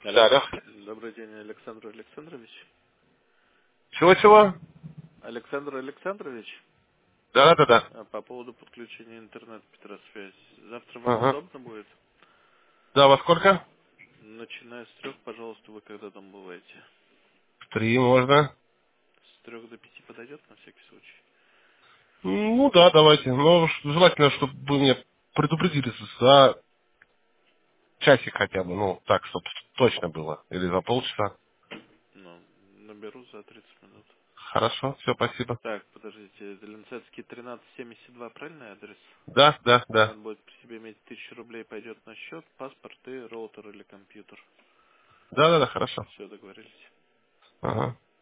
Алло. Да, да. Добрый день, Александр Александрович. Чего-чего? Александр Александрович, Да. по поводу подключения интернета Петросвязь. Завтра вам Ага. удобно будет? Да, во сколько? Начиная с 3, пожалуйста, вы когда там бываете? В 3 можно. С 3 до 5 подойдет на всякий случай? Ну да, давайте. Но желательно, чтобы вы мне предупредили за часик хотя бы. Ну, так, чтобы точно было. Или за полчаса. Ну, наберу за 30 минут. Хорошо, все, спасибо. Так, подождите, Зеленцецкий 1372, правильный адрес? Да. Надо будет при себе иметь 1000 рублей, пойдет на счет, паспорт и роутер или компьютер. Да, хорошо. Все, договорились. Ага.